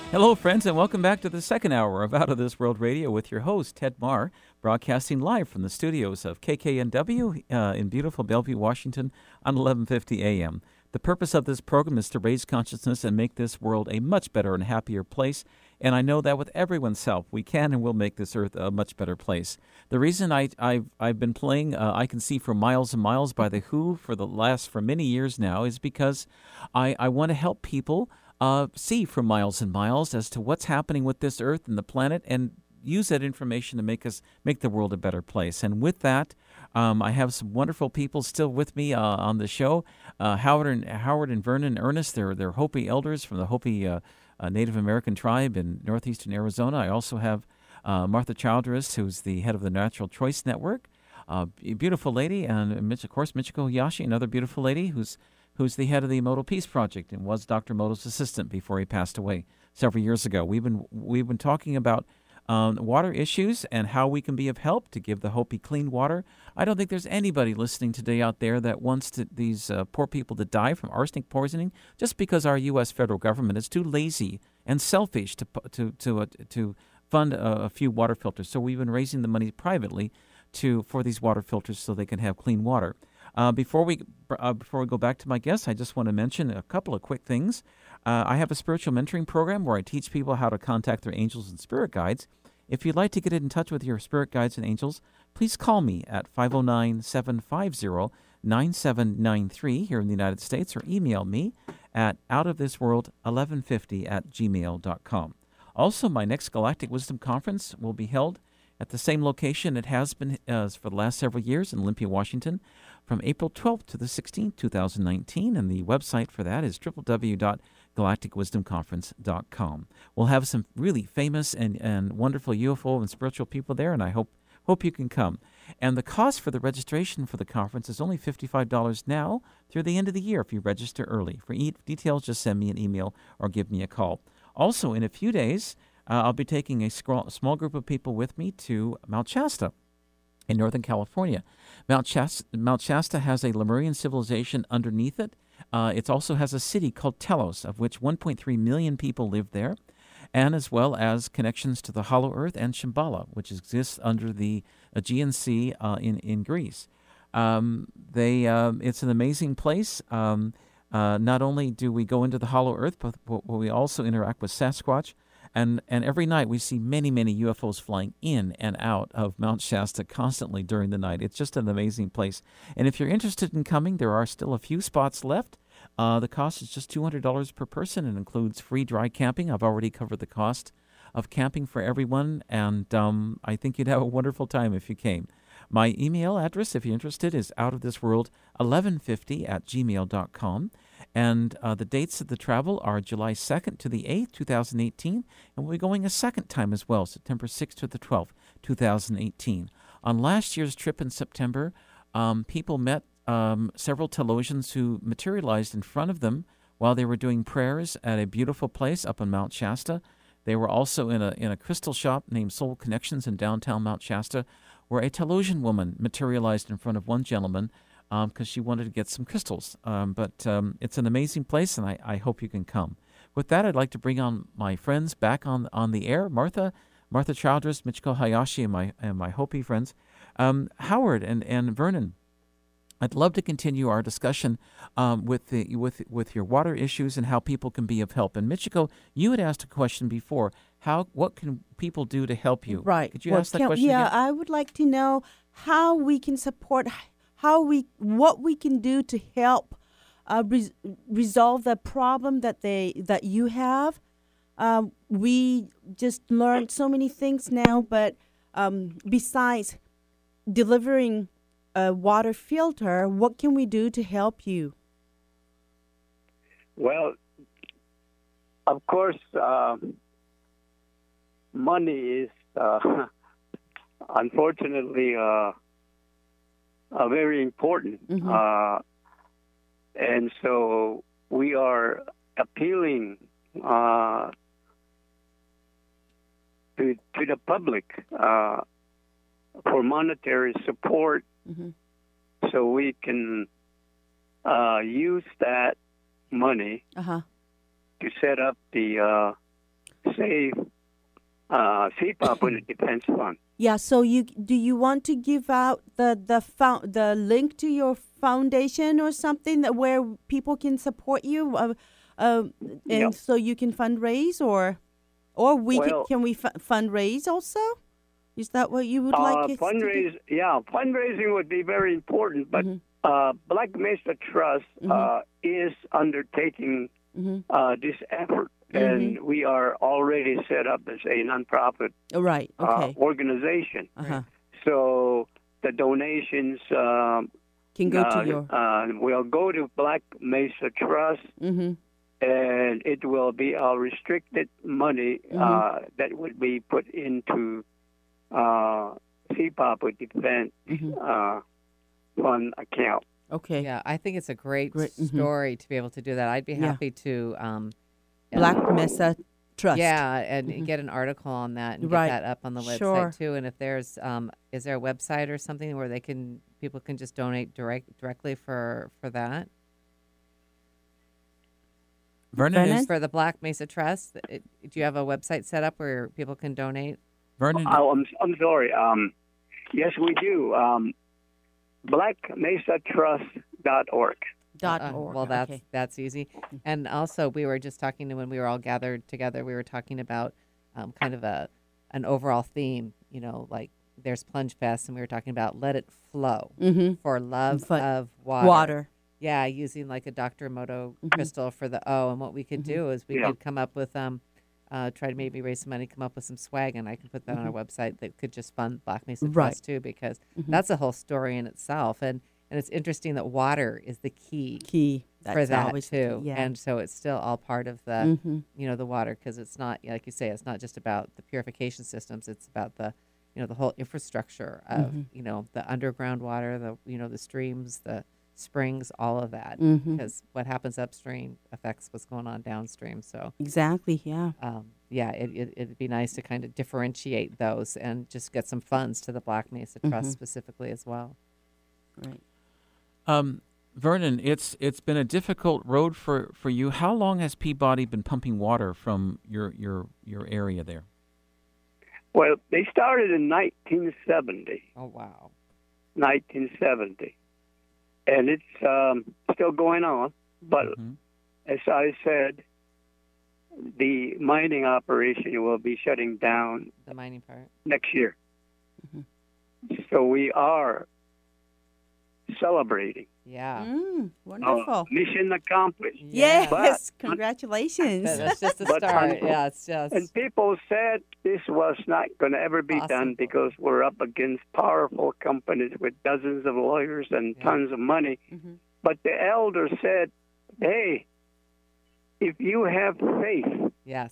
Hello, friends, and welcome back to the second hour of Out of This World Radio with your host, Ted Marr, broadcasting live from the studios of KKNW in beautiful Bellevue, Washington on 1150 a.m. The purpose of this program is to raise consciousness and make this world a much better and happier place, and I know that with everyone's help, we can and will make this earth a much better place. The reason I've been playing I Can See for Miles and Miles by The Who for many years now is because I want to help people see for miles and miles as to what's happening with this earth and the planet, and use that information to make the world a better place. And with that, I have some wonderful people still with me on the show. Howard and Vernon Ernest, they're Hopi elders from the Hopi Native American tribe in northeastern Arizona. I also have Martha Childress, who's the head of the Natural Choice Network, a beautiful lady, and of course Michiko Hayashi, another beautiful lady who's the head of the Emoto Peace Project and was Dr. Moto's assistant before he passed away several years ago. We've been talking about water issues and how we can be of help to give the Hopi clean water. I don't think there's anybody listening today out there that wants these poor people to die from arsenic poisoning just because our U.S. federal government is too lazy and selfish to fund a few water filters. So we've been raising the money privately for these water filters so they can have clean water. Before we go back to my guests, I just want to mention a couple of quick things. I have a spiritual mentoring program where I teach people how to contact their angels and spirit guides. If you'd like to get in touch with your spirit guides and angels, please call me at 509-750-9793 here in the United States, or email me at outofthisworld1150@gmail.com. Also, my next Galactic Wisdom Conference will be held at the same location it has been for the last several years in Olympia, Washington, from April 12th to the 16th, 2019, and the website for that is www.galacticwisdomconference.com. We'll have some really famous and wonderful UFO and spiritual people there, and I hope you can come. And the cost for the registration for the conference is only $55 now through the end of the year if you register early. For details, just send me an email or give me a call. Also, in a few days, I'll be taking a small group of people with me to Mount Shasta in Northern California. Mount Shasta has a Lemurian civilization underneath it. It also has a city called Telos, of which 1.3 million people live there, and as well as connections to the Hollow Earth and Shambhala, which exists under the Aegean Sea in Greece. It's an amazing place. Not only do we go into the Hollow Earth, but we also interact with Sasquatch. And every night we see many, many UFOs flying in and out of Mount Shasta constantly during the night. It's just an amazing place. And if you're interested in coming, there are still a few spots left. The cost is just $200 per person and includes free dry camping. I've already covered the cost of camping for everyone, and I think you'd have a wonderful time if you came. My email address, if you're interested, is outofthisworld1150@gmail.com. And the dates of the travel are July 2nd to the 8th, 2018. And we'll be going a second time as well, September 6th to the 12th, 2018. On last year's trip in September, people met several Telosians who materialized in front of them while they were doing prayers at a beautiful place up on Mount Shasta. They were also in a crystal shop named Soul Connections in downtown Mount Shasta, where a Telosian woman materialized in front of one gentleman because she wanted to get some crystals. But it's an amazing place, and I hope you can come. With that, I'd like to bring on my friends back on the air, Martha Childress, Michiko Hayashi, and my Hopi friends. Howard and Vernon, I'd love to continue our discussion with your water issues and how people can be of help. And Michiko, you had asked a question before. What can people do to help you? Right. Could you ask that question again? again? I would like to know how we can support, what we can do to help resolve the problem that you have. We just learned so many things now, but besides delivering a water filter, what can we do to help you? Well, of course, money is unfortunately very important. Mm-hmm. And so we are appealing to the public for monetary support, Mm-hmm. so we can use that money Uh-huh. to set up the save CPOP with the defense fund. Yeah. So do you want to give out the link to your foundation or something that where people can support you, and Yep. so you can fundraise, or can we fundraise also? Is that what you would like us to do? Fundraising would be very important, but Black Mesa Trust is undertaking this effort, and we are already set up as a nonprofit Right. Okay. organization. Uh-huh. So the donations Can go to your. will go to Black Mesa Trust, and it will be restricted money that would be put into CPOP with Defense Fund account. Okay. Yeah, I think it's a great story to be able to do that. I'd be happy to Black Mesa Trust. Yeah, and get an article on that and Right. get that up on the website Sure. too. And if there's is there a website or something where people can just donate directly for that? Vernon, For the Black Mesa Trust, do you have a website set up where people can donate? Vernon, I'm sorry. Yes, we do. BlackMesaTrust.org. .org. Well, okay. that's easy. And also, we were just talking when we were all gathered together. We were talking about kind of an overall theme. You know, like there's Plunge Fest, and we were talking about let it flow for love of water. Yeah, using like a Dr. Emoto crystal for the O. And what we could do is we could come up with try to maybe raise some money, come up with some swag, and I can put that on our website that could just fund Black Mesa Trust too, because that's a whole story in itself. And it's interesting that water is the key That's for that always too. Yeah. And so it's still all part of the the water, because it's not, like you say, it's not just about the purification systems. It's about the the whole infrastructure of the underground water, the streams, the springs, all of that, because what happens upstream affects what's going on downstream. So exactly, yeah. It'd be nice to kind of differentiate those and just get some funds to the Black Mesa Trust specifically as well. Right. Vernon, it's been a difficult road for you. How long has Peabody been pumping water from your area there? Well, they started in 1970. Oh, wow. 1970. And it's still going on. But as I said, the mining operation will be shutting down The mining part. next year. So we are celebrating. Yeah. Wonderful. Mission accomplished. Yes, But- congratulations. That's just a But start. Yeah, it's just. And people said this was not going to ever be done because we're up against powerful companies with dozens of lawyers and tons of money. But the elder said, hey, if you have faith, Yes.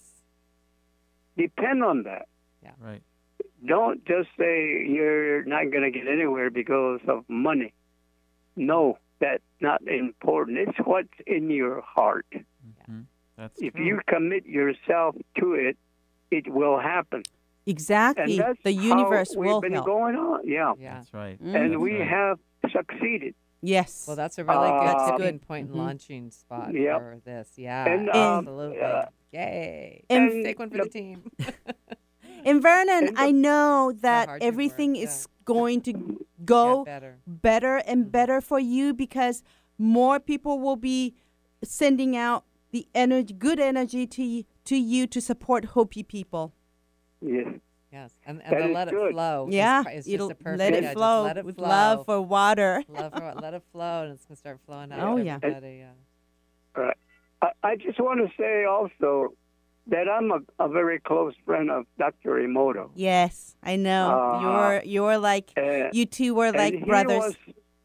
depend on that. Right. Don't just say you're not going to get anywhere because of money. No, that's not important. It's what's in your heart. That's If true. you commit yourself to it, it will happen. Exactly. And that's The universe how will we've been help. going on. Yeah. Yeah. That's right. And That's we right. have succeeded. Yes. Well, that's a really good That's tipping good. point and launching spot Yep. for this. Yeah, And, absolutely. yeah. Yay. And- Take one for the team. And Vernon, And I know that hard you everything work, is going to go Get better. better and better for you, because more people will be sending out the energy, good energy to you to support Hopi people. Yes. Yes. And That the is let it good. flow. Yeah, Is it'll just a perfect. let it just flow let it with flow. love for water. Let it flow, and it's going to start flowing out. Oh, to yeah. everybody, yeah. All right. I just want to say also that I'm a very close friend of Dr. Emoto. Yes, I know. You're like you two were like and brothers.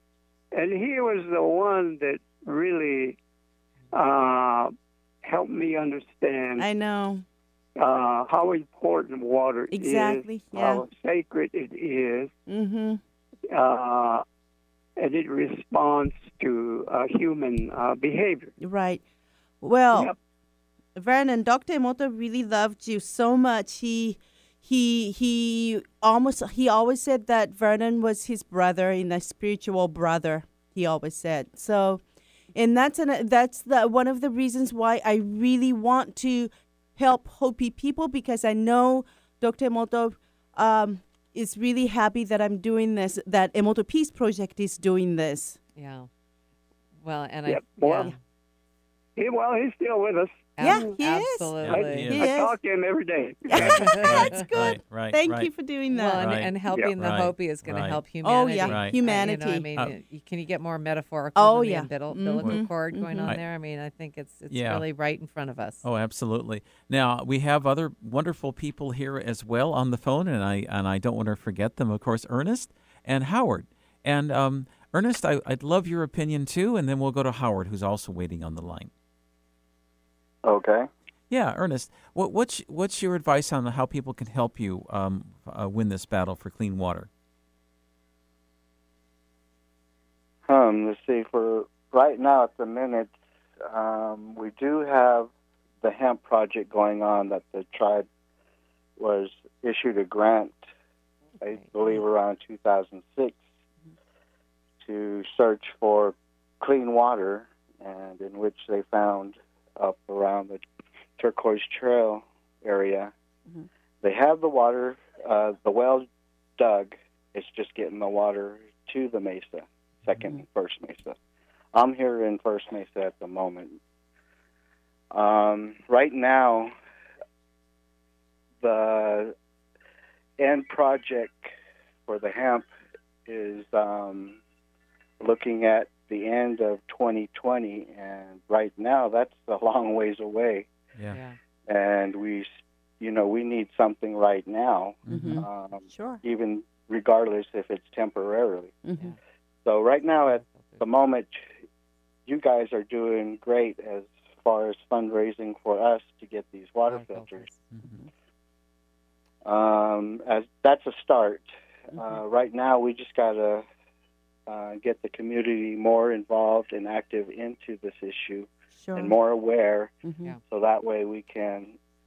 He was the one that really helped me understand I know. how important water Exactly, is, yeah. how sacred it is, Mhm. and it responds to human behavior. Right. Well, Yep. Vernon, Dr. Emoto really loved you so much. He always said that Vernon was his brother, and a spiritual brother. He always said so, and that's one of the reasons why I really want to help Hopi people, because I know Dr. Emoto is really happy that I'm doing this, that Emoto Peace Project is doing this. Yeah. Well, and Yep. yeah. He's still with us. Yeah, he is. Absolutely. Yeah, he He I is. talk to him every day. That's good. Right. Thank you for doing Well, that. Right. and helping the Right. Hopi is going Right. to help Oh, humanity. yeah, Right. humanity. I mean, can you get more metaphorical Oh, than yeah. the umbilical Mhm. cord going on Mhm. there? I mean, I think it's Yeah. really right in front of us. Oh, absolutely. Now we have other wonderful people here as well on the phone, and I don't want to forget them. Of course, Ernest and Howard. And Ernest, I'd love your opinion too, and then we'll go to Howard, who's also waiting on the line. Okay. Yeah, Ernest, what's your advice on how people can help you win this battle for clean water? Let's see. For right now, at the minute, we do have the hemp project going on that the tribe was issued a grant, I believe, around 2006, to search for clean water, and in which they found up around the Turquoise Trail area. Mm-hmm. They have the water, the well dug. It's just getting the water to the mesa, second and first mesa. I'm here in First Mesa at the moment. Right now, the end project for the hemp is looking at the end of 2020, and right now that's a long ways away. Yeah. And we need something right now, Sure. even regardless if it's temporarily. Mm-hmm. So right now, at the moment, you guys are doing great as far as fundraising for us to get these water filters. As that's a start. Right now, we just got to get the community more involved and active into this issue, Sure. and more aware, Mm-hmm. so that way we can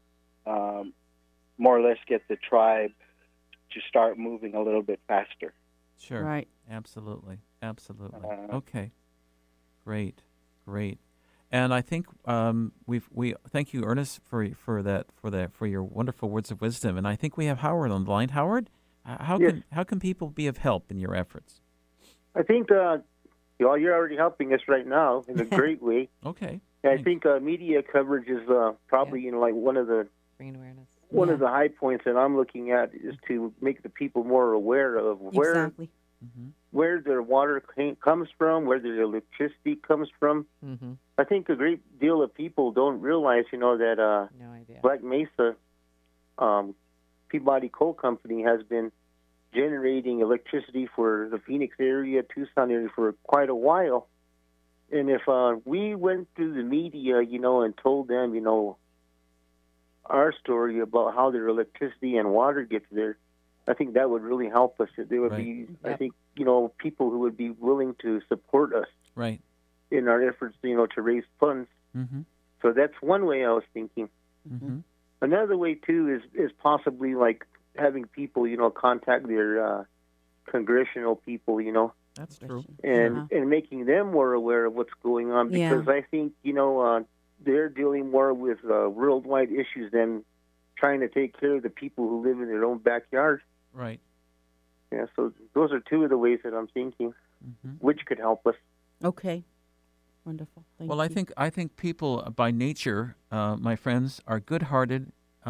more or less get the tribe to start moving a little bit faster. Sure. Right. Absolutely. Okay. Great. And I think we thank you, Ernest, for your wonderful words of wisdom. And I think we have Howard on the line. Howard, how can people be of help in your efforts? I think you're already helping us right now in a great way. Okay. And I think media coverage is probably like one of the Bringing awareness. one of the high points that I'm looking at is to make the people more aware of Exactly. where their water comes from, where their electricity comes from. Mm-hmm. I think a great deal of people don't realize, that No idea. Black Mesa, Peabody Coal Company has been generating electricity for the Phoenix area, Tucson area for quite a while. And if we went through the media, and told them, our story about how their electricity and water gets there, I think that would really help us. There would be, I think, people who would be willing to support us Right. in our efforts, to raise funds. Mm-hmm. So that's one way I was thinking. Mm-hmm. Another way, too, is possibly like having people, contact their congressional people, That's true. and making them more aware of what's going on, because I think, they're dealing more with worldwide issues than trying to take care of the people who live in their own backyard. Right. Yeah, so those are two of the ways that I'm thinking, which could help us. Okay. Wonderful. Thank Well, you. I think people by nature, my friends, are good-hearted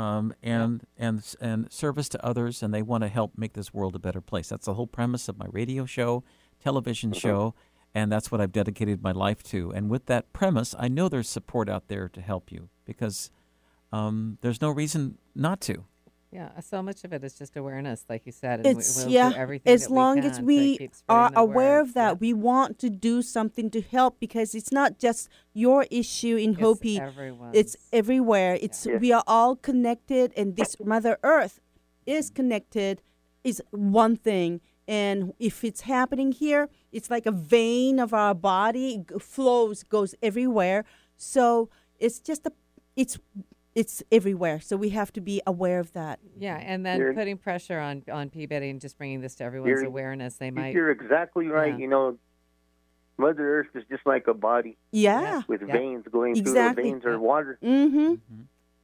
and service to others, and they want to help make this world a better place. That's the whole premise of my radio show, television show, and that's what I've dedicated my life to. And with that premise, I know there's support out there to help you, because there's no reason not to. Yeah, so much of it is just awareness, like you said. And It's we'll do everything as that long we as can we to keep are spreading the aware word. of that, we want to do something to help, because it's not just your issue in Hopi. Everyone's. It's everywhere. It's we are all connected, and this Mother Earth is connected. Is one thing, and if it's happening here, it's like a vein of our body, goes everywhere. So it's just it's everywhere. So we have to be aware of that. Yeah, and then putting pressure on Peabody and just bringing this to everyone's awareness. They might. You're exactly right. Yeah. Mother Earth is just like a body. Yeah. With veins going through. Exactly. The veins are water. Mm-hmm.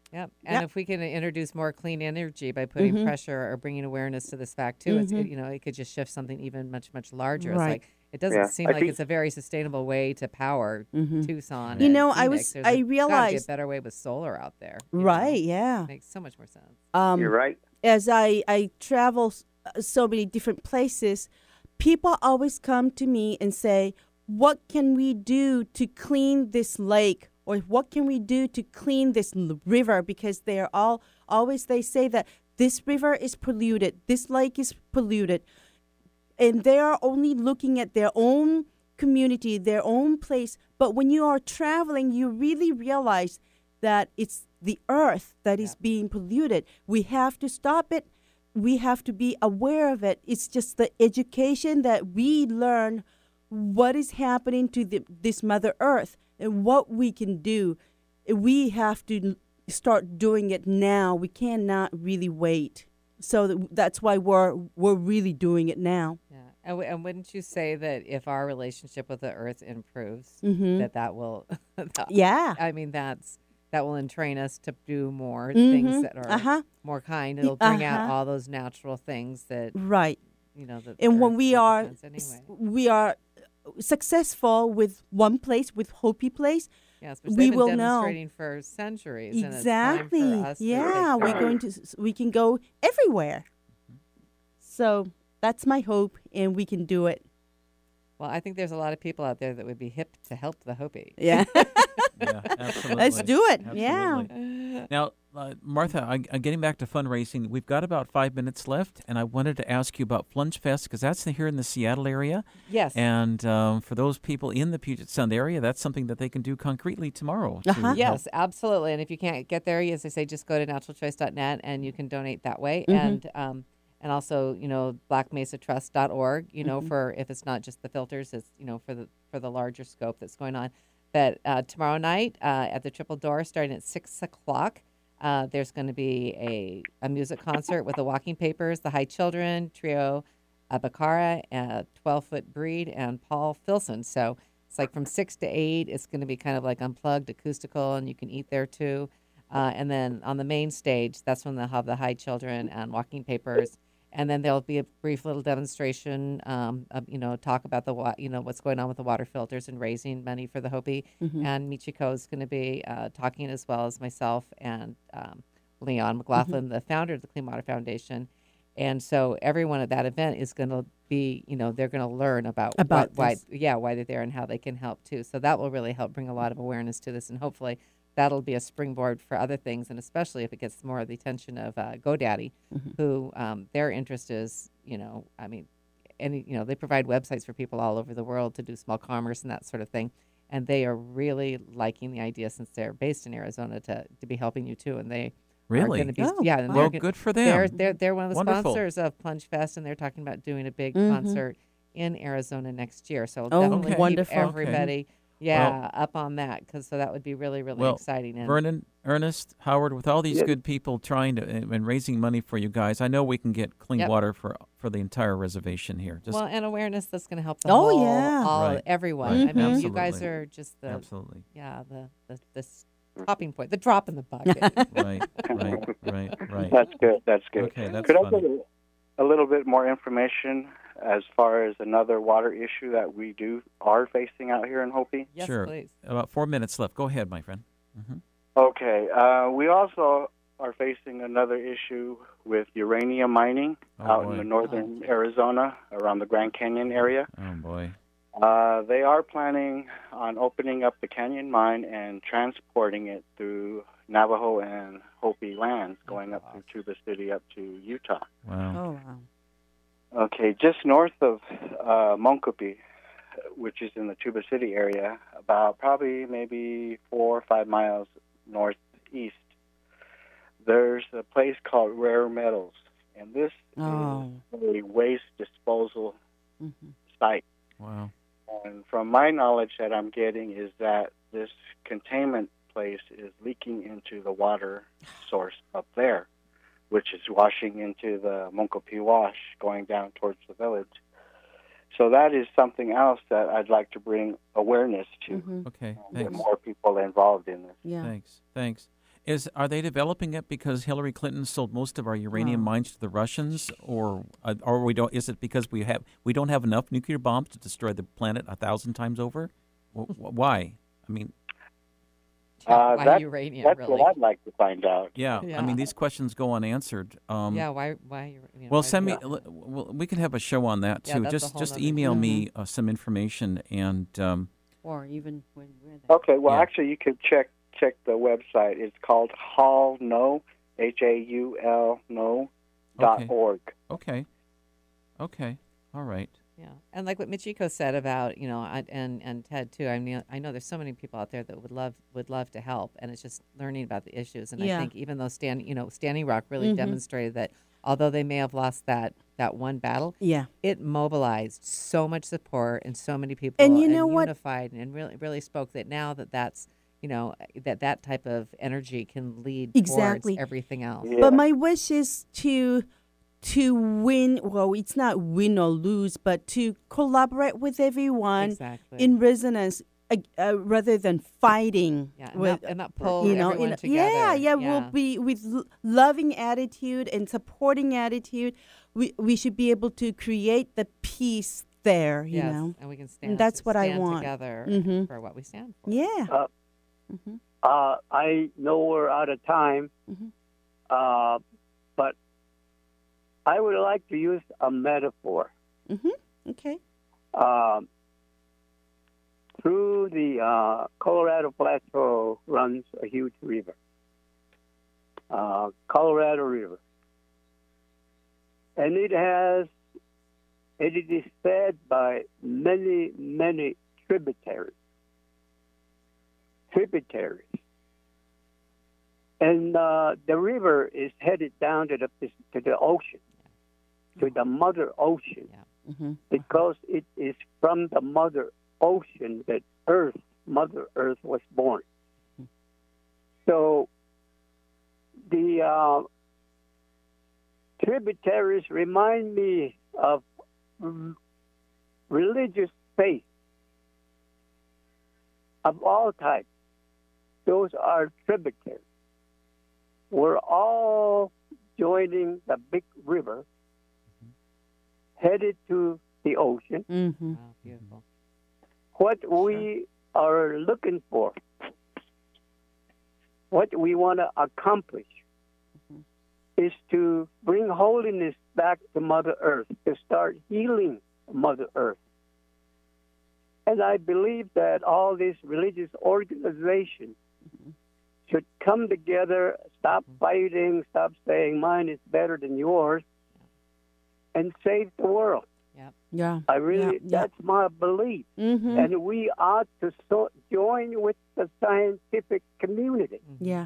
Yep. And Yep. if we can introduce more clean energy by putting Mhm. pressure or bringing awareness to this fact too, it's, Mhm. it could just shift something even much, much larger. It's Right. like, it doesn't Yeah, seem I like think it's a very sustainable way to power Mhm. Tucson You and know, Phoenix. There's I gotta be a realized, better way with solar out there. you know? right, yeah. Makes so much more sense. you're right. As I travel so many different places, people always come to me and say, "What can we do to clean this lake?" Or what can we do to clean this river? Because they're always they say that this river is polluted, this lake is polluted, and they are only looking at their own community, their own place. But when you are traveling, you really realize that it's the earth that is being polluted. We have to stop it. We have to be aware of it. It's just the education that we learn what is happening to this Mother Earth and what we can do. We have to start doing it now. We cannot really wait. So that's why we're really doing it now. Yeah. And wouldn't you say that if our relationship with the earth improves, Mhm. that will, Yeah. I mean, that will entrain us to do more Mhm. things that are Uh-huh. more kind. It'll bring out Uh-huh. all those natural things that, Right. that the And when earth represents anyway. we are successful with one place, with Hopi Place, Yes, we they've been will know. demonstrating for centuries. Exactly. And it's time for us Yeah, to take we're over. going to we can go everywhere. So that's my hope, and we can do it. Well, I think there's a lot of people out there that would be hip to help the Hopi. Yeah. Yeah, absolutely. Let's do it. Absolutely. Yeah. Now, Martha, I'm getting back to fundraising. We've got about 5 minutes left, and I wanted to ask you about Plunge Fest because that's here in the Seattle area. Yes. And for those people in the Puget Sound area, that's something that they can do concretely tomorrow. to Uh-huh. help. Yes, absolutely. And if you can't get there, as I say, just go to naturalchoice.net and you can donate that way. And also, blackmesatrust.org, for if it's not just the filters, it's, for the larger scope that's going on. But tomorrow night at the Triple Door, starting at 6 o'clock, there's going to be a music concert with the Walking Papers, the High Children, Trio Abakara, 12-Foot Breed, and Paul Filson. So it's like from 6 to 8. It's going to be kind of like unplugged, acoustical, and you can eat there too. And then on the main stage, that's when they'll have the High Children and Walking Papers. And then there'll be a brief little demonstration, talk about what's going on with the water filters and raising money for the Hopi. And Michiko is going to be talking as well as myself and Leon McLaughlin, the founder of the Clean Water Foundation. And so everyone at that event is going to be, they're going to learn about why they're there and how they can help too. So that will really help bring a lot of awareness to this, and hopefully that'll be a springboard for other things, and especially if it gets more of the attention of GoDaddy, who their interest is, they provide websites for people all over the world to do small commerce and that sort of thing. And they are really liking the idea, since they're based in Arizona, to be helping you too. And they are Really? going to be, Oh, and Well, they're good for them. They're one of the Wonderful. sponsors of Plunge Fest, and they're talking about doing a big concert in Arizona next year. So Oh, definitely keep wonderful. everybody, up on that, so that would be really, really exciting. And Vernon, Ernest, Howard, with all these good people trying to and raising money for you guys, I know we can get clean water for the entire reservation here. and awareness that's going to help the Oh, whole, yeah. Right. everyone. Right. I mean, you guys Absolutely. are just the Absolutely. the topping point, the drop in the bucket. Right. That's good. That's good. Okay, that's Could I funny. get a little bit more information as far as another water issue that we are facing out here in Hopi? Yes, Sure. please. About 4 minutes left. Go ahead, my friend. Okay. We also are facing another issue with uranium mining out boy. in the northern Arizona, around the Grand Canyon area. Oh, boy. They are planning on opening up the canyon mine and transporting it through Navajo and Hopi lands, going up through Tuba City up to Utah. Wow. Oh, wow. Okay, just north of Moncopy, which is in the Tuba City area, about probably maybe 4 or 5 miles northeast, there's a place called Rare Metals, and this is a waste disposal site. Wow. And from my knowledge that I'm getting is that this containment place is leaking into the water source up there, which is washing into the Moncopy Wash going down towards the village. So that is something else that I'd like to bring awareness to. Okay, Get thanks. more people involved in this. Yeah. Thanks. Are they developing it because Hillary Clinton sold most of our uranium mines to the Russians, or we don't? Is it because we don't have enough nuclear bombs to destroy the planet 1,000 times over? Why? I mean, why uranium? That's really? what I'd like to find out. yeah. I mean, these questions go unanswered. Yeah. Why? Well, send me. We can have a show on that too. Yeah, Just email me some information and. Or even when we're there. Okay, well, Yeah. actually, you could check the website. It's called HAULNO, HAULNO.org. Okay. All right. Yeah, and like what Michiko said about and Ted too. I mean, I know there's so many people out there that would love to help, and it's just learning about the issues. And I think even though Standing Rock really demonstrated that although they may have lost that one battle, it mobilized so much support and so many people, and you know what, unified and really spoke that now that's that type of energy can lead exactly towards everything else. Yeah. But my wish is to win. Well, it's not win or lose, but to collaborate with everyone Exactly. in resonance, rather than fighting. Yeah, with, and not pull everyone together. Yeah. We'll be with loving attitude and supporting attitude. We should be able to create the peace there. You Yes, know, and we can stand. that's what I stand want. together Mhm. for what we stand for. yeah. I know we're out of time, Mhm. but I would like to use a metaphor. Okay. Through the Colorado Plateau runs a huge river, Colorado River. And it is fed by many, many tributaries. And the river is headed down to the ocean, to the Mother Ocean, because it is from the Mother Ocean that Mother Earth was born. So the tributaries remind me of religious faith of all types. Those are tributaries. We're all joining the big river, headed to the ocean. Mm-hmm. Wow, beautiful. What we are looking for, what we want to accomplish, is to bring holiness back to Mother Earth, to start healing Mother Earth. And I believe that all these religious organizations should come together, stop fighting, stop saying mine is better than yours, and save the world. Yeah. I really, that's my belief. Mm-hmm. And we ought to join with the scientific community. Yeah.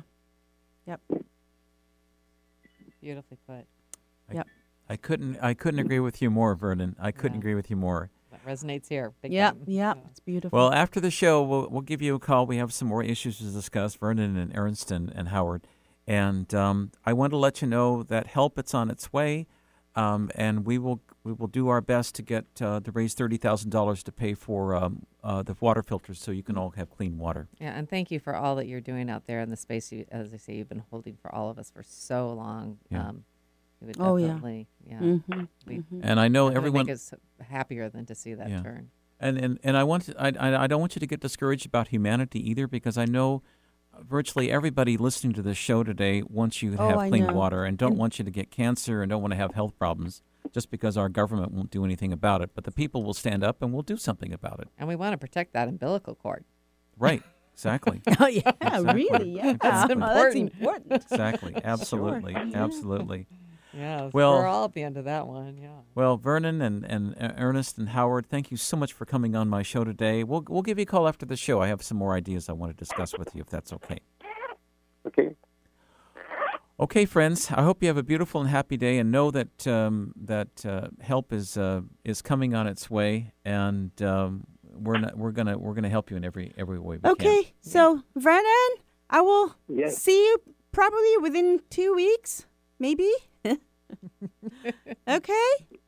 Beautifully put. I couldn't agree with you more, Vernon. I couldn't agree with you more. That resonates here. Big Yeah. time. Yeah. It's beautiful. Well, after the show, we'll give you a call. We have some more issues to discuss, Vernon and Ernst and Howard. And I want to let you know that help it's on its way, and we will do our best to get to raise $30,000 to pay for the water filters so you can all have clean water. Yeah, and thank you for all that you're doing out there in the space. As I say, you've been holding for all of us for so long. Yeah. We would Oh, yeah. definitely, And I know That would everyone. make us happier than to see that turn. And I don't want you to get discouraged about humanity either, because I know virtually everybody listening to this show today wants you to have I clean know. water and don't want you to get cancer and don't want to have health problems just because our government won't do anything about it. But the people will stand up and we'll do something about it. And we want to protect that umbilical cord. Right. Exactly. Oh, yeah. Exactly. Really? Yeah. That's important. Exactly. Absolutely. Absolutely. Yeah, Well- we're all at the end of that one. Yeah. Well, Vernon and Ernest and Howard, thank you so much for coming on my show today. We'll give you a call after the show. I have some more ideas I want to discuss with you, if that's okay. Okay. Okay, friends. I hope you have a beautiful and happy day, and know that help is coming on its way, and we're gonna help you in every way we can. Okay. So, Vernon, I will Yes. see you probably within 2 weeks, maybe. Okay.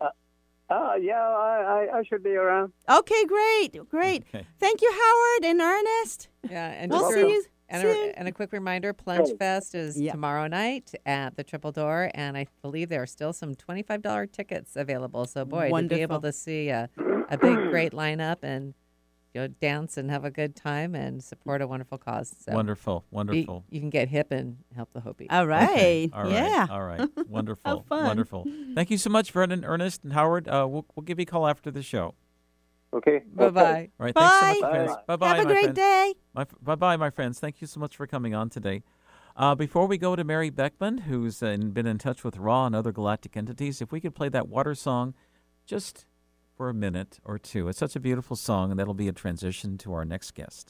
I should be around. Okay. Great. Okay. Thank you, Howard and Ernest. Yeah, and We'll just see you soon. And a quick reminder, Plunge Fest is Yep. tomorrow night at the Triple Door, and I believe there are still some $25 tickets available. So, boy, to be able Wonderful. to see a big, great lineup and go dance and have a good time and support a wonderful cause. So Wonderful, wonderful. You can get hip and help the Hopi. All right. Okay, all right, Yeah. all right. Wonderful, Have fun. wonderful. Thank you so much, Vernon, Ernest, and Howard. We'll give you a call after the show. Okay. Bye-bye. All right, thanks so much, Bye. friends. Bye-bye, Have a my great friends. day. Bye-bye, my friends. Thank you so much for coming on today. Before we go to Mary Beckman, who's been in touch with Ra and other galactic entities, if we could play that water song just for a minute or two. It's such a beautiful song, and that'll be a transition to our next guest.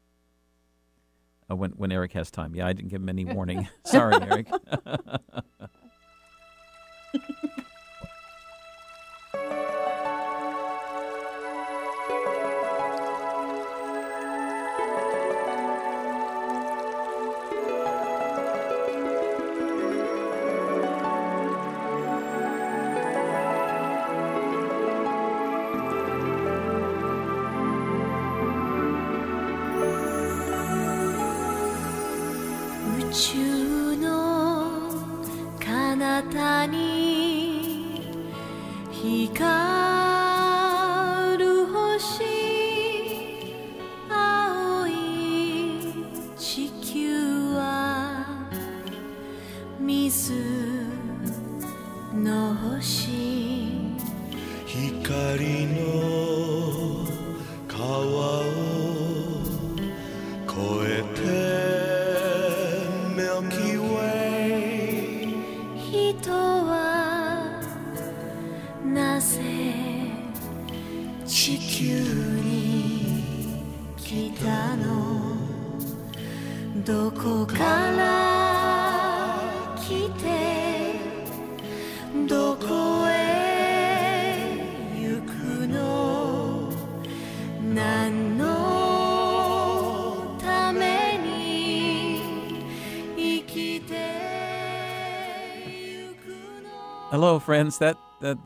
When Eric has time. Yeah, I didn't give him any warning. Sorry, Eric. Hello, friends. That's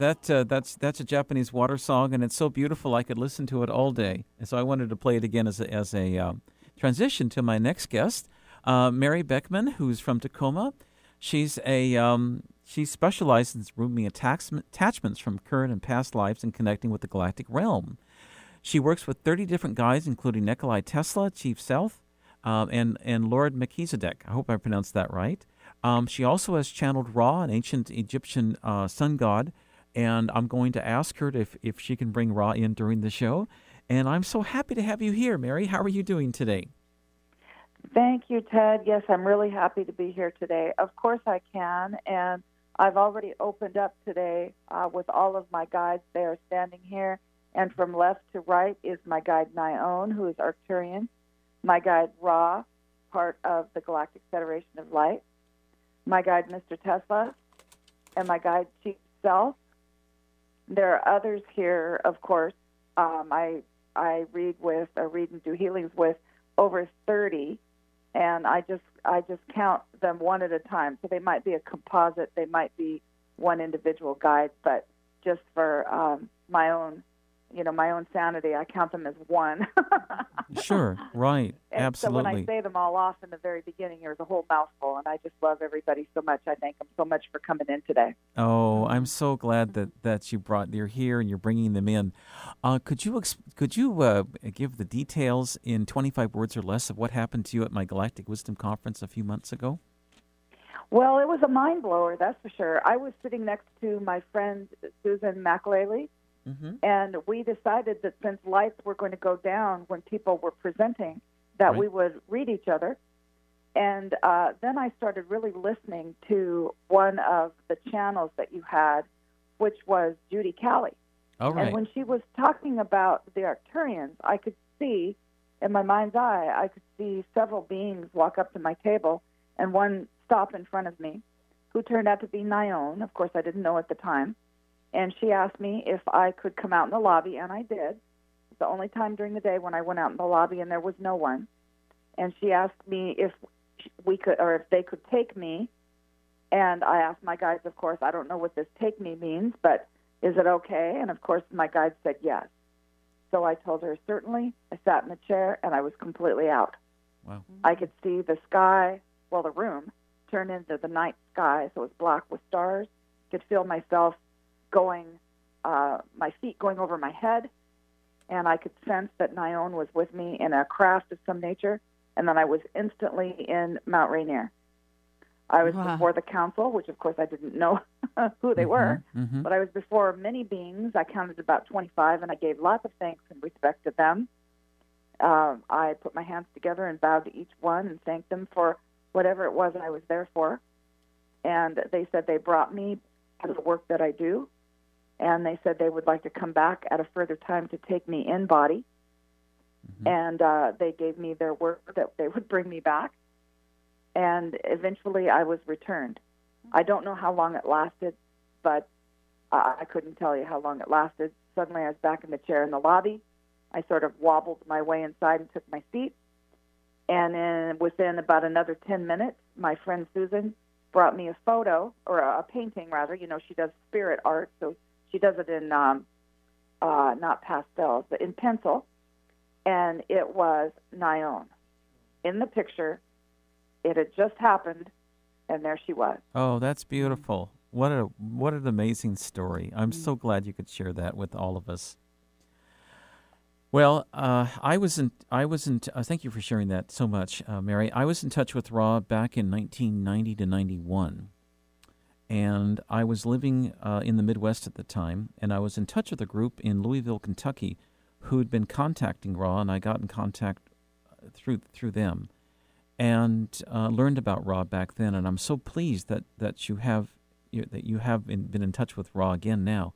a Japanese water song, and it's so beautiful I could listen to it all day. And so I wanted to play it again as a transition to my next guest, Mary Beckman, who's from Tacoma. She specializes in removing attachments from current and past lives and connecting with the galactic realm. She works with 30 different guides, including Nikolai Tesla, Chief South, and Lord Melchizedek. I hope I pronounced that right. She also has channeled Ra, an ancient Egyptian sun god, and I'm going to ask her if she can bring Ra in during the show. And I'm so happy to have you here, Mary. How are you doing today? Thank you, Ted. Yes, I'm really happy to be here today. Of course I can, and I've already opened up today with all of my guides. They are standing here, and from left to right is my guide Nyon, who is Arcturian, my guide Ra, part of the Galactic Federation of Light, my guide Mr. Tesla, and my guide Chief Self. There are others here, of course. I read and do healings with over 30, and I just count them one at a time. So they might be a composite, they might be one individual guide, but just for my own sanity, I count them as one. Sure, right, and absolutely. So when I say them all off in the very beginning, there's a whole mouthful, and I just love everybody so much. I thank them so much for coming in today. Oh, I'm so glad that you're here and you're bringing them in. Could you give the details in 25 words or less of what happened to you at my Galactic Wisdom Conference a few months ago? Well, it was a mind blower, that's for sure. I was sitting next to my friend Susan McAlaley. Mm-hmm. And we decided that since lights were going to go down when people were presenting, that we would read each other. And then I started really listening to one of the channels that you had, which was Judy Callie. All right. And when she was talking about the Arcturians, I could see, in my mind's eye, I could see several beings walk up to my table and one stop in front of me, who turned out to be Nyon. Of course, I didn't know at the time. And she asked me if I could come out in the lobby, and I did. It's the only time during the day when I went out in the lobby and there was no one. And she asked me if we could, or if they could take me. And I asked my guides, of course, I don't know what this take me means, but is it okay? And of course, my guides said yes. So I told her, certainly. I sat in the chair, and I was completely out. Wow. I could see the sky, well, the room, turn into the night sky, so it was black with stars. Could feel myself going, my feet going over my head, and I could sense that Nyon was with me in a craft of some nature, and then I was instantly in Mount Rainier. I was before the council, which of course I didn't know who they were, but I was before many beings. I counted about 25, and I gave lots of thanks and respect to them. I put my hands together and bowed to each one and thanked them for whatever it was I was there for. And they said they brought me to the work that I do, and they said they would like to come back at a further time to take me in body. And they gave me their word that they would bring me back. And eventually I was returned. I don't know how long it lasted, but I couldn't tell you how long it lasted. Suddenly I was back in the chair in the lobby. I sort of wobbled my way inside and took my seat. And then within about another 10 minutes, my friend Susan brought me a photo, or a painting rather. You know, she does spirit art, so she does it in not pastels, but in pencil. And it was Nyon in the picture. It had just happened, and there she was. Oh, that's beautiful. What an amazing story. I'm so glad you could share that with all of us. Well, I wasn't. Thank you for sharing that so much, Mary. I was in touch with Ra back in 1990 to 91, and I was living in the Midwest at the time, and I was in touch with a group in Louisville, Kentucky, who'd been contacting Ra, and I got in contact through them, and learned about Ra back then. And I'm so pleased that you have been in touch with Ra again now.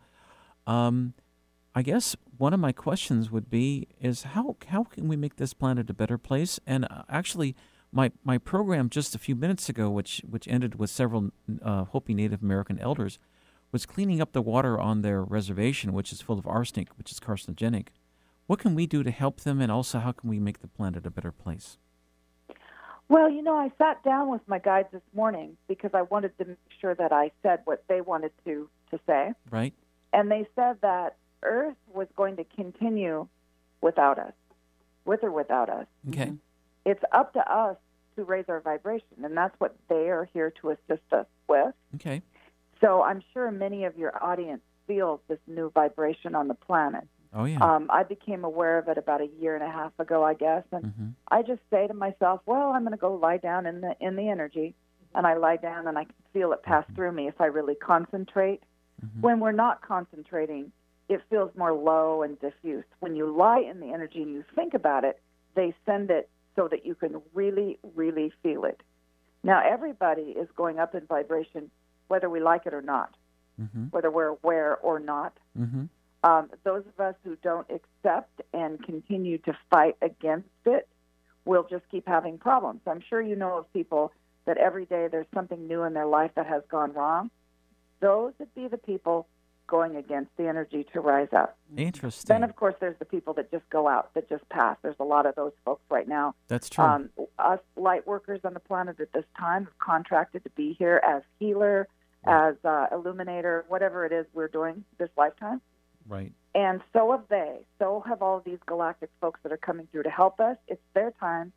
I guess one of my questions would be is how can we make this planet a better place? And actually, my program just a few minutes ago, which ended with several Hopi Native American elders, was cleaning up the water on their reservation, which is full of arsenic, which is carcinogenic. What can we do to help them, and also how can we make the planet a better place? Well, you know, I sat down with my guides this morning because I wanted to make sure that I said what they wanted to say. Right. And they said that Earth was going to continue without us, with or without us. Okay. It's up to us to raise our vibration, and that's what they are here to assist us with. Okay. So I'm sure many of your audience feels this new vibration on the planet. Oh, yeah. I became aware of it about a year and a half ago, I guess, and I just say to myself, well, I'm going to go lie down in the energy, and I lie down and I can feel it pass through me if I really concentrate. When we're not concentrating, it feels more low and diffuse. When you lie in the energy and you think about it, they send it so that you can really, really feel it. Now, everybody is going up in vibration, whether we like it or not, whether we're aware or not. Those of us who don't accept and continue to fight against it will just keep having problems. I'm sure you know of people that every day there's something new in their life that has gone wrong. Those would be the people going against the energy to rise up. Interesting. Then, of course, there's the people that just go out, that just pass. There's a lot of those folks right now. That's true. Us light workers on the planet at this time have contracted to be here as healer, as illuminator, whatever it is we're doing this lifetime. Right. And so have they. So have all of these galactic folks that are coming through to help us. It's their time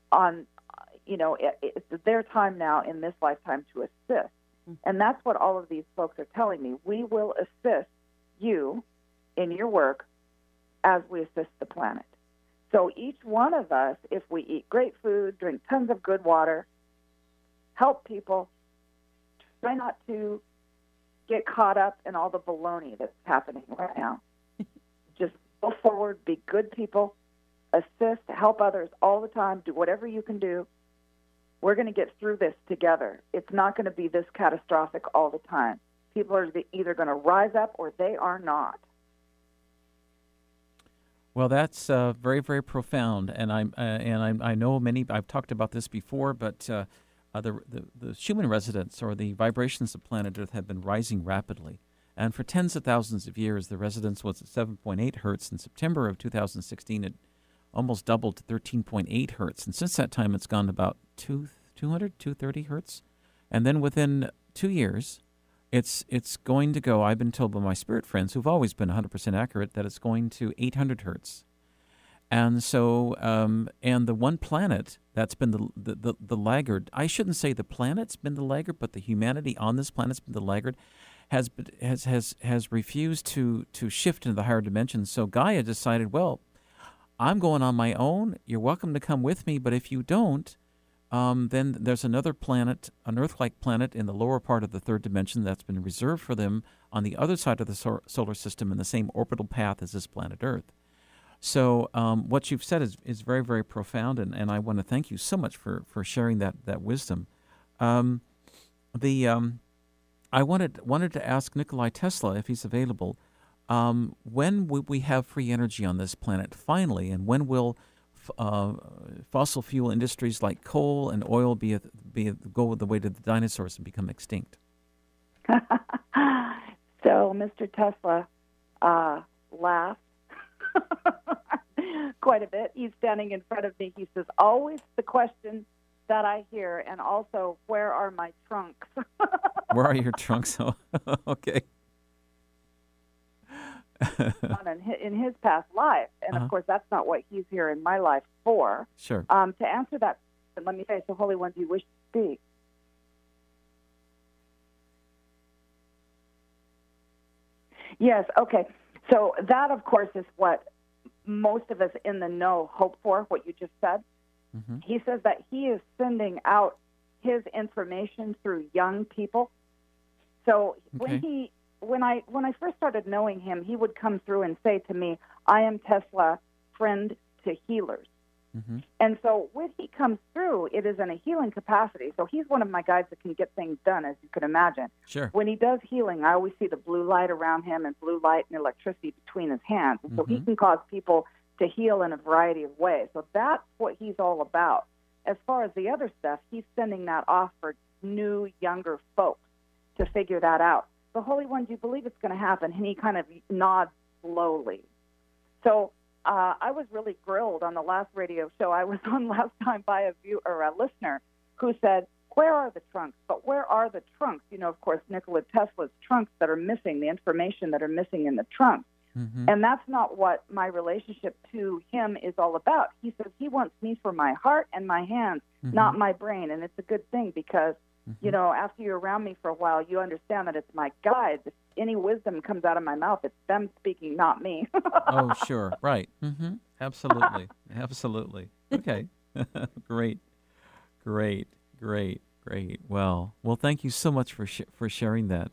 it's their time now in this lifetime to assist. And that's what all of these folks are telling me. We will assist you in your work as we assist the planet. So each one of us, if we eat great food, drink tons of good water, help people, try not to get caught up in all the baloney that's happening right now. Just go forward, be good people, assist, help others all the time, do whatever you can do. We're going to get through this together. It's not going to be this catastrophic all the time. People are either going to rise up or they are not. Well, that's very, very profound, and I know many. I've talked about this before, but the Schumann resonance, or the vibrations of planet Earth, have been rising rapidly, and for tens of thousands of years, the resonance was at 7.8 hertz. In September of 2016, it almost doubled to 13.8 hertz, and since that time, it's gone about 230 hertz, and then within 2 years, it's going to go. I've been told by my spirit friends, who've always been 100% accurate, that it's going to 800 hertz. And so, and the one planet that's been the laggard, I shouldn't say the planet's been the laggard, but the humanity on this planet's been the laggard, has refused to shift into the higher dimensions. So Gaia decided, well, I'm going on my own. You're welcome to come with me, but if you don't, then there's another planet, an Earth-like planet in the lower part of the third dimension that's been reserved for them on the other side of the solar system in the same orbital path as this planet Earth. So what you've said is very, very profound, and I want to thank you so much for sharing that wisdom. I wanted to ask Nikolai Tesla, if he's available, when will we have free energy on this planet finally, and when will fossil fuel industries like coal and oil go the way to the dinosaurs and become extinct? So Mr. Tesla laughed quite a bit. He's standing in front of me. He says, always the question that I hear, and also, where are my trunks? Where are your trunks? Oh, okay. In his past life. And, of course, that's not what he's here in my life for. Sure. To answer that, let me say, so Holy One, do you wish to speak? Yes, okay. So that, of course, is what most of us in the know hope for, what you just said. Mm-hmm. He says that he is sending out his information through young people. So when I first started knowing him, he would come through and say to me, I am Tesla, friend to healers. Mm-hmm. And so when he comes through, it is in a healing capacity. So he's one of my guys that can get things done, as you can imagine. Sure. When he does healing, I always see the blue light around him and blue light and electricity between his hands. And so he can cause people to heal in a variety of ways. So that's what he's all about. As far as the other stuff, he's sending that off for new, younger folks to figure that out. The Holy One, do you believe it's going to happen? And he kind of nods slowly. So I was really grilled on the last radio show I was on last time by a listener who said, where are the trunks? But where are the trunks? You know, of course, Nikola Tesla's trunks that are missing, the information that are missing in the trunks. Mm-hmm. And that's not what my relationship to him is all about. He says he wants me for my heart and my hands, not my brain. And it's a good thing because, you know, after you're around me for a while, you understand that it's my guide. If any wisdom comes out of my mouth, it's them speaking, not me. Oh, sure. Right. Mm-hmm. Absolutely. Absolutely. Okay. Great. Well, thank you so much for sharing that.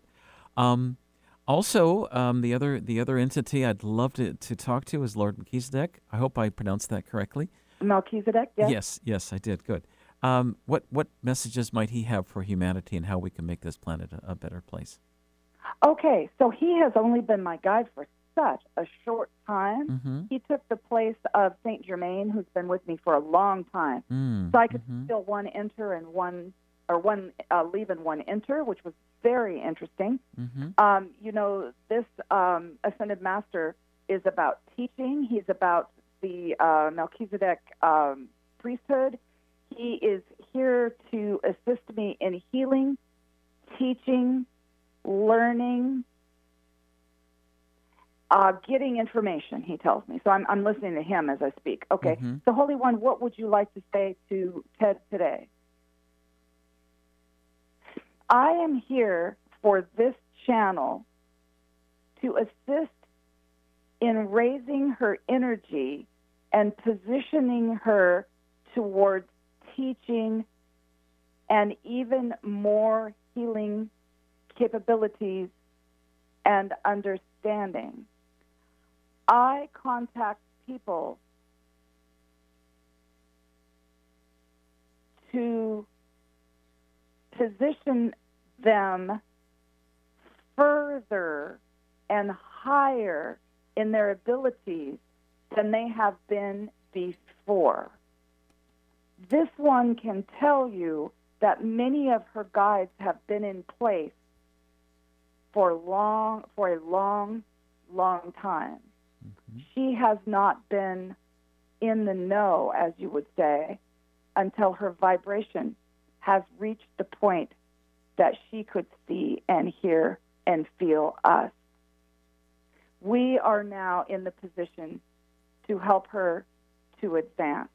Also, the other entity I'd love to talk to is Lord Melchizedek. I hope I pronounced that correctly. Melchizedek, yes. Yes, I did. Good. What messages might he have for humanity and how we can make this planet a better place? Okay, so he has only been my guide for such a short time. Mm-hmm. He took the place of Saint Germain, who's been with me for a long time. So I could feel one enter and one leave and one enter, which was very interesting. Mm-hmm. You know, this Ascended Master is about teaching. He's about the Melchizedek priesthood. He is here to assist me in healing, teaching, learning, getting information, he tells me. So I'm listening to him as I speak. Okay, So Holy One, what would you like to say to Ted today? I am here for this channel to assist in raising her energy and positioning her towards teaching and even more healing capabilities and understanding. I contact people to position them further and higher in their abilities than they have been before. This one can tell you that many of her guides have been in place for a long time. Mm-hmm. She has not been in the know, as you would say, until her vibration has reached the point that she could see and hear and feel us. We are now in the position to help her to advance.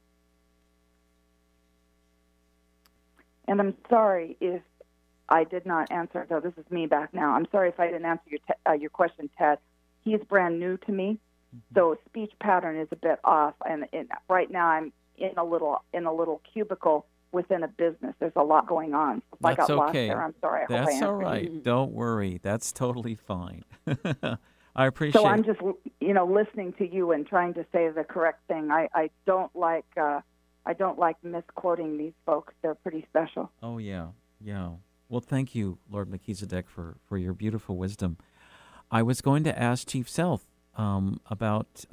And I'm sorry if I did not answer. So this is me back now. I'm sorry if I didn't answer your question, Ted. He's brand new to me, so speech pattern is a bit off. And right now I'm in a little cubicle within a business. There's a lot going on. If That's I got lost okay. there, I'm sorry. That's all right. Don't worry. That's totally fine. I appreciate. So I'm just listening to you and trying to say the correct thing. I don't like misquoting these folks. They're pretty special. Oh yeah. Well, thank you, Lord Melchizedek, for your beautiful wisdom. I was going to ask Chief Self about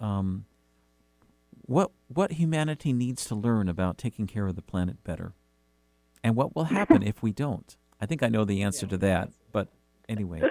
what humanity needs to learn about taking care of the planet better, and what will happen if we don't. I think I know the answer to that, but anyway.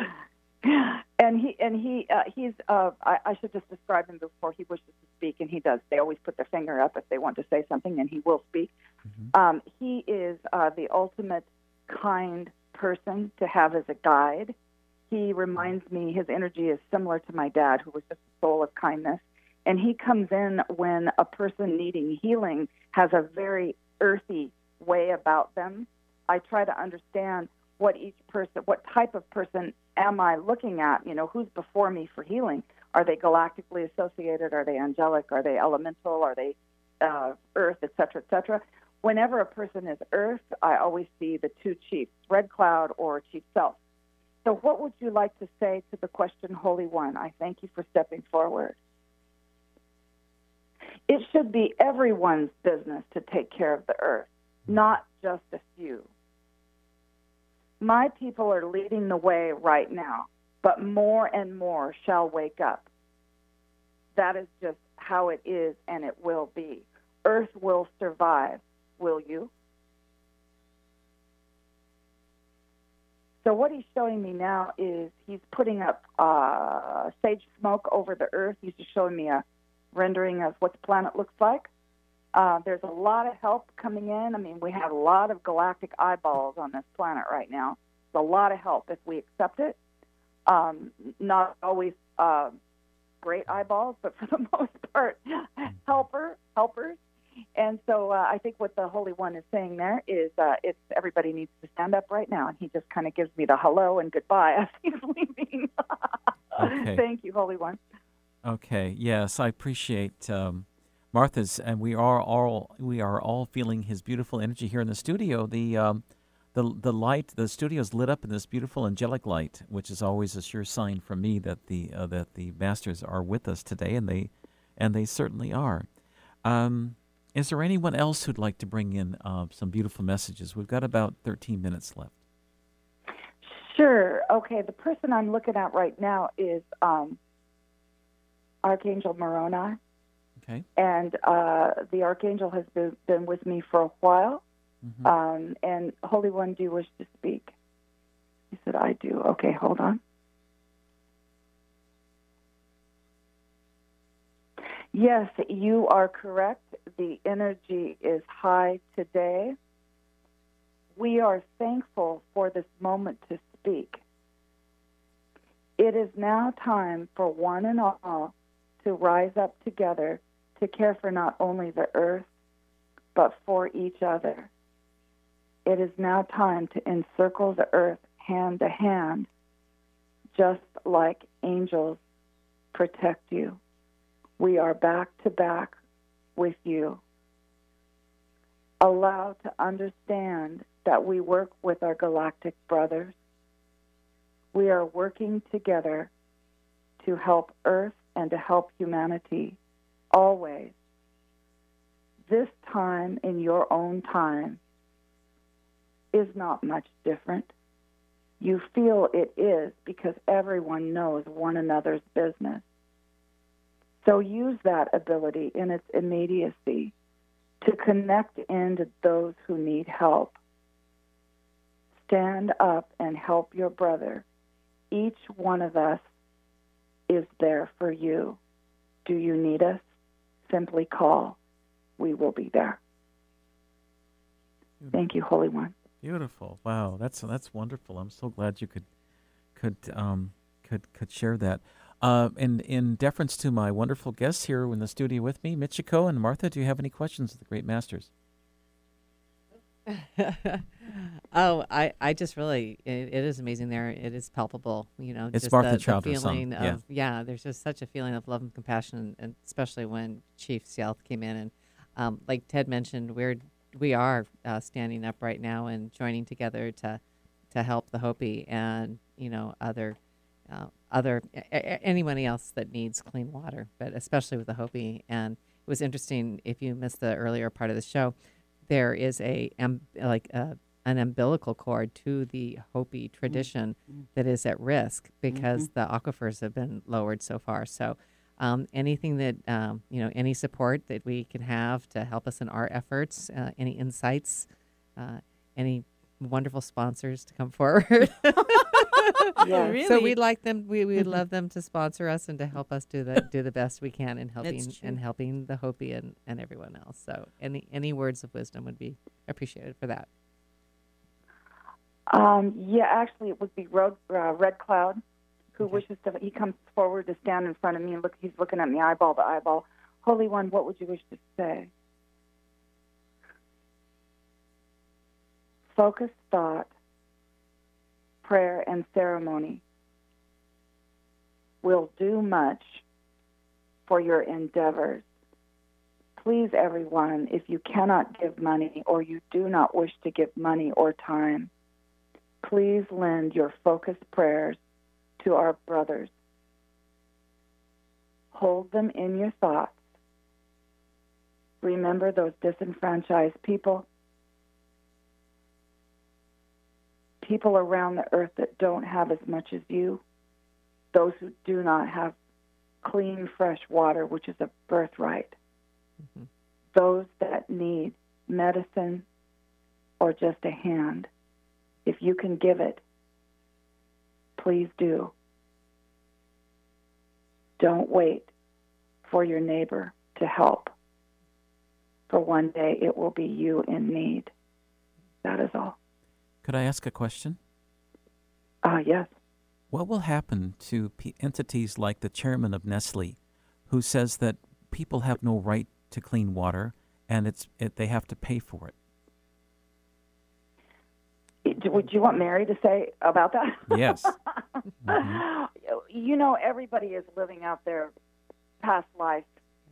I should just describe him before he wishes to speak, and he does. They always put their finger up if they want to say something, and he will speak. Mm-hmm. He is the ultimate kind person to have as a guide. He reminds me, his energy is similar to my dad, who was just a soul of kindness. And he comes in when a person needing healing has a very earthy way about them. I try to understand what type of person am I looking at? Who's before me for healing? Are they galactically associated? Are they angelic? Are they elemental? Are they earth, et cetera, et cetera? Whenever a person is earth, I always see the two chiefs, Red Cloud or Chief Self. So what would you like to say to the question, Holy One? I thank you for stepping forward. It should be everyone's business to take care of the earth, not just a few. My people are leading the way right now, but more and more shall wake up. That is just how it is, and it will be. Earth will survive. Will you? So what he's showing me now is he's putting up sage smoke over the earth. He's just showing me a rendering of what the planet looks like. There's a lot of help coming in. I mean, we have a lot of galactic eyeballs on this planet right now. It's a lot of help if we accept it. Not always great eyeballs, but for the most part, helpers. And so I think what the Holy One is saying there is it's everybody needs to stand up right now. And he just kind of gives me the hello and goodbye as he's leaving. Okay. Thank you, Holy One. Okay. Yes, I appreciate Martha's, and we are all feeling his beautiful energy here in the studio. The light, the studio is lit up in this beautiful angelic light, which is always a sure sign from me that the masters are with us today, and they certainly are. Is there anyone else who'd like to bring in some beautiful messages? We've got about 13 minutes left. Sure. Okay. The person I'm looking at right now is Archangel Moroni. Okay. And the Archangel has been with me for a while. Mm-hmm. And Holy One, do you wish to speak? He said, I do. Okay, hold on. Yes, you are correct. The energy is high today. We are thankful for this moment to speak. It is now time for one and all to rise up together to care for not only the earth, but for each other. It is now time to encircle the earth hand to hand, just like angels protect you. We are back to back with you. Allow to understand that we work with our galactic brothers. We are working together to help Earth and to help humanity always. This time in your own time is not much different. You feel it is because everyone knows one another's business. So use that ability in its immediacy to connect into those who need help. Stand up and help your brother. Each one of us is there for you. Do you need us? Simply call. We will be there. Beautiful. Thank you, Holy One. Beautiful. Wow, that's wonderful. I'm so glad you could share that. And in deference to my wonderful guests here in the studio with me, Michiko and Martha, do you have any questions of the great masters? I just really, it is amazing there. It is palpable, It's just Martha the Childress' feeling son. of, there's just such a feeling of love and compassion, and especially when Chief Sealth came in. And like Ted mentioned, we are standing up right now and joining together to help the Hopi and, anyone else that needs clean water, but especially with the Hopi. And it was interesting, if you missed the earlier part of the show, there is an umbilical cord to the Hopi tradition that is at risk because the aquifers have been lowered so far. So anything that, any support that we can have to help us in our efforts, any insights, any wonderful sponsors to come forward. Yeah, really. So we'd like them. We would love them to sponsor us and to help us do the best we can in helping the Hopi and everyone else. So any words of wisdom would be appreciated for that. Actually, it would be Red Cloud, who wishes to. He comes forward to stand in front of me and look. He's looking at me eyeball to eyeball. Holy One, what would you wish to say? Focused thought, prayer, and ceremony will do much for your endeavors. Please, everyone, if you cannot give money or you do not wish to give money or time, please lend your focused prayers to our brothers. Hold them in your thoughts. Remember those disenfranchised people around the earth that don't have as much as you, those who do not have clean, fresh water, which is a birthright, those that need medicine or just a hand. If you can give it, please do. Don't wait for your neighbor to help, for one day it will be you in need. That is all. Could I ask a question? Yes. What will happen to entities like the chairman of Nestle, who says that people have no right to clean water and they have to pay for it? Would you want Mary to say about that? Yes. Everybody is living out their past life,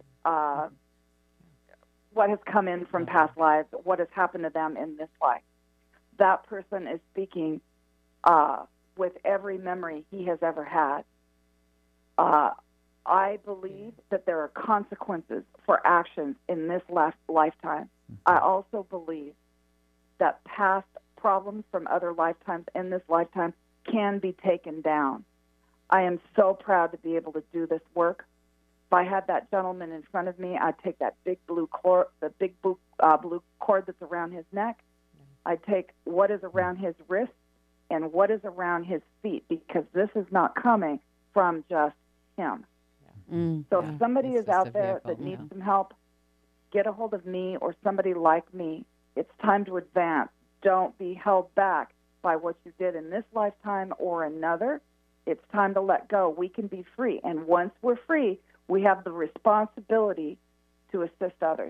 what has come in from past lives, what has happened to them in this life. That person is speaking with every memory he has ever had. I believe that there are consequences for actions in this lifetime. I also believe that past problems from other lifetimes in this lifetime can be taken down. I am so proud to be able to do this work. If I had that gentleman in front of me, I'd take that big blue cord, blue cord that's around his neck. I'd take what is around his wrists and what is around his feet, because this is not coming from just him. So if somebody is out there that needs some help, get a hold of me or somebody like me. It's time to advance. Don't be held back by what you did in this lifetime or another. It's time to let go. We can be free. And once we're free, we have the responsibility to assist others.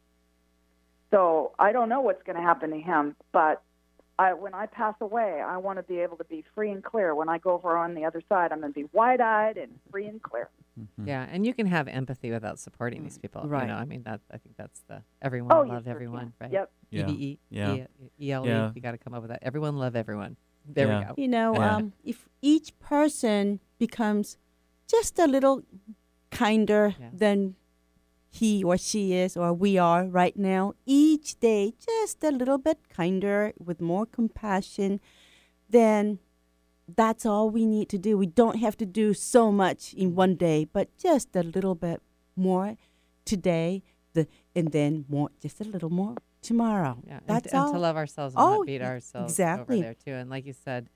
So I don't know what's going to happen to him, but when I pass away, I want to be able to be free and clear. When I go over on the other side, I'm going to be wide-eyed and free and clear. Yeah, and you can have empathy without supporting these people. Right. I think that's the everyone love everyone, right? Yep. EDE, Yeah. ELE, Yeah. you got to come up with that. Everyone love everyone. There we go. Yeah. If each person becomes just a little kinder than he or she is or we are right now, each day just a little bit kinder with more compassion, then that's all we need to do. We don't have to do so much in one day, but just a little bit more today, and then more, just a little more tomorrow. Yeah, That's and all. to love ourselves and not beat ourselves exactly. over there too. And like you said,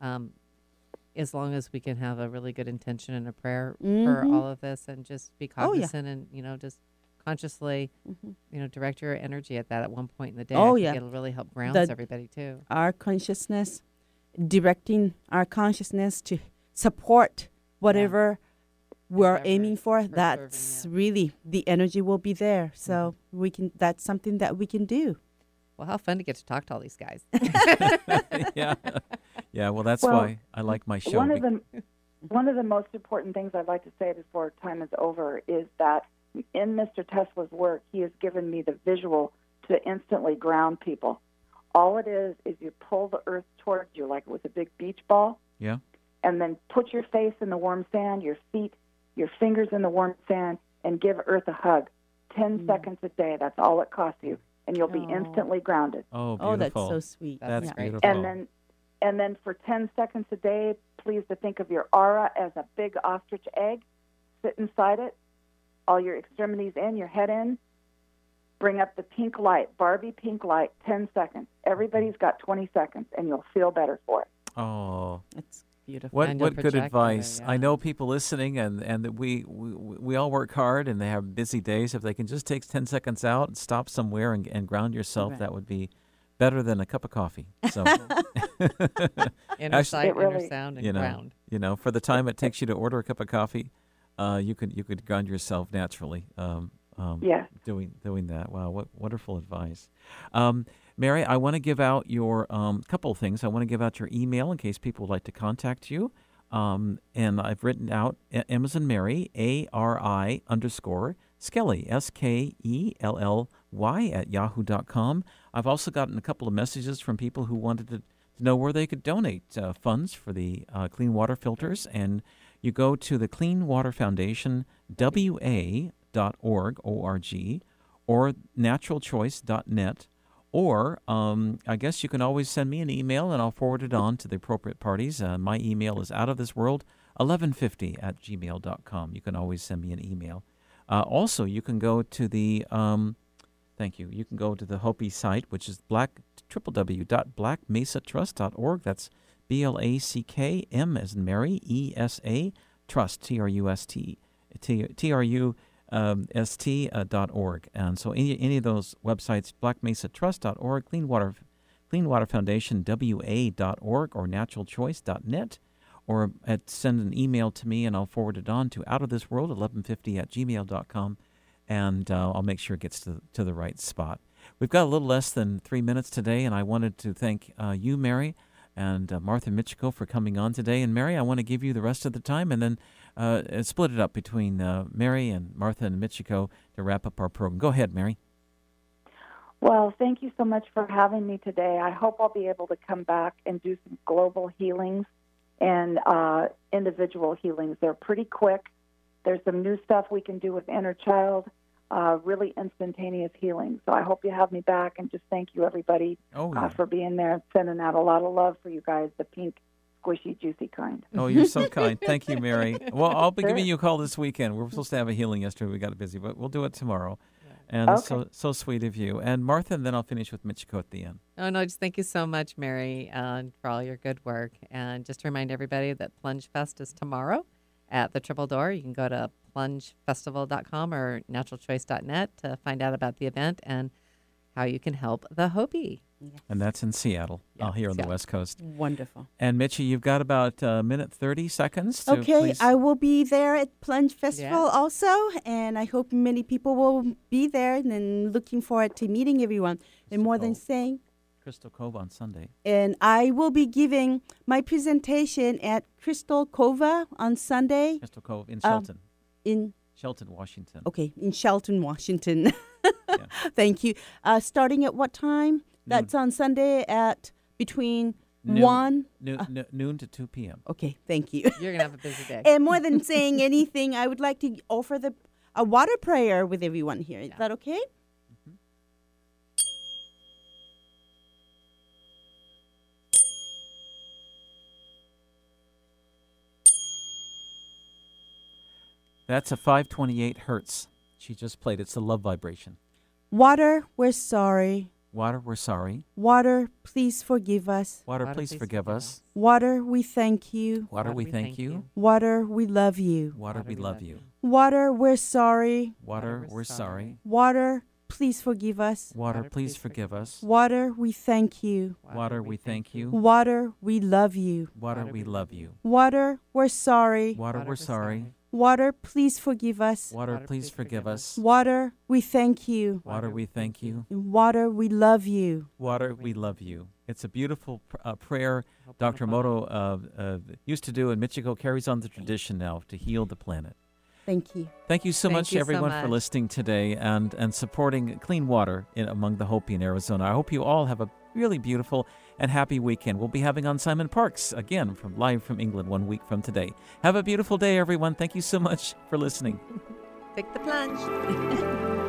as long as we can have a really good intention and a prayer for all of this, and just be cognizant and just consciously, direct your energy at that at one point in the day. I think it'll really help ground everybody too. Our consciousness, directing our consciousness to support whatever we're Endeavor aiming for, serving, that's yeah. really the energy will be there. So we can. That's something that we can do. Well, how fun to get to talk to all these guys. Yeah. Yeah, well, that's Well, why I like my show. One of the most important things I'd like to say before time is over is that in Mr. Tesla's work, he has given me the visual to instantly ground people. All it is you pull the earth towards you like with a big beach ball, Yeah. and then put your face in the warm sand, your feet, your fingers in the warm sand, and give Earth a hug. 10 seconds a day. That's all it costs you, and you'll be Oh. instantly grounded. Oh, Oh, that's beautiful. so sweet. That's Yeah. great. beautiful. And then for 10 seconds a day, please to think of your aura as a big ostrich egg. Sit inside it, all your extremities in, your head in. Bring up the pink light, Barbie pink light, 10 seconds. Everybody's got 20 seconds, and you'll feel better for it. Oh, It's beautiful. what And you'll good project advice! better, I yeah. know people listening, and that we all work hard, and they have busy days. If they can just take 10 seconds out and stop somewhere and ground yourself, Right. that would be better than a cup of coffee. So, Inner Actually- sight, It really- inner sound, and you know, ground. for the time it takes you to order a cup of coffee, you could ground yourself naturally. Yes. Doing that. Wow, what wonderful advice. Mary, I want to give out your couple of things. I want to give out your email in case people would like to contact you. And I've written out Amazon Mary, ARI_ Skelly, SKELLY at yahoo.com. I've also gotten a couple of messages from people who wanted to know where they could donate funds for the clean water filters. And you go to the Clean Water Foundation, WA.org, O-R-G, or naturalchoice.net. Or I guess you can always send me an email, and I'll forward it on to the appropriate parties. My email is outofthisworld1150 at gmail.com. You can always send me an email. Also, you can go to the thank you. You can go to the Hopi site, which is www.blackmesatrust.org. That's BLACKM as in Mary, ESA, Trust, TRUST.org. And so any of those websites, blackmesatrust.org, Clean Water Foundation, WA.org, or naturalchoice.net, or send an email to me, and I'll forward it on to outofthisworld1150 at gmail.com, and I'll make sure it gets to the right spot. We've got a little less than 3 minutes today, and I wanted to thank you, Mary, and Martha Michiko for coming on today. And Mary, I want to give you the rest of the time, and then split it up between Mary and Martha and Michiko to wrap up our program. Go ahead, Mary. Well, thank you so much for having me today. I hope I'll be able to come back and do some global healings and individual healings. They're pretty quick. There's some new stuff we can do with inner child, really instantaneous healing. So I hope you have me back, and just thank you, everybody, for being there and sending out a lot of love for you guys, the pink, squishy, juicy kind. Oh, you're so kind. Thank you, Mary. Well, I'll be Sure. giving you a call this weekend. We're supposed to have a healing yesterday. We got busy, but we'll do it tomorrow. And it's so sweet of you. And Martha, and then I'll finish with Michiko at the end. Oh, no, just thank you so much, Mary, for all your good work. And just to remind everybody that Plunge Fest is tomorrow at the Triple Door. You can go to plungefestival.com or naturalchoice.net to find out about the event and how you can help the Hopi. And that's in Seattle, here on the West Coast. Wonderful. And Mitchie, you've got about a minute 30 seconds. To Okay, please. I will be there at Plunge Festival also, and I hope many people will be there, and looking forward to meeting everyone. And more than saying, Crystal Cove on Sunday. and I will be giving my presentation at Crystal Cove on Sunday. Crystal Cove in Shelton. In Washington. Okay, in Shelton, Washington. Thank you. Starting at what time? That's on Sunday at between Noon. 1. Noon to 2 p.m. Okay, thank you. You're going to have a busy day. And more than saying anything, I would like to offer a water prayer with everyone here. Is that okay? That's a 528 hertz. She just played. It's the love vibration. Water, we're sorry. Water, we're sorry. Water, please forgive us. Water, please forgive us. Water, we thank you. Water, we thank you. Water, we love you. Water, we love you. Water, we're sorry. Water, we're sorry. Water, please forgive us. Water, please forgive us. Water, we thank you. Water, we thank you. Water, we love you. Water, we love you. Water, we're sorry. Water, we're sorry. Water, please forgive us. Water, please forgive us. Water, we thank you. Water, we thank you. And water, we love you. Water, we love you. It's a beautiful prayer Dr. Moto used to do, and Michiko carries on the tradition now to heal the planet. Thank you. Thank you so Thank much, you so everyone, for much. listening today and supporting clean water among the Hopi in Arizona. I hope you all have a really beautiful and happy weekend. We'll be having on Simon Parks again live from England 1 week from today. Have a beautiful day, everyone. Thank you so much for listening. Take the plunge.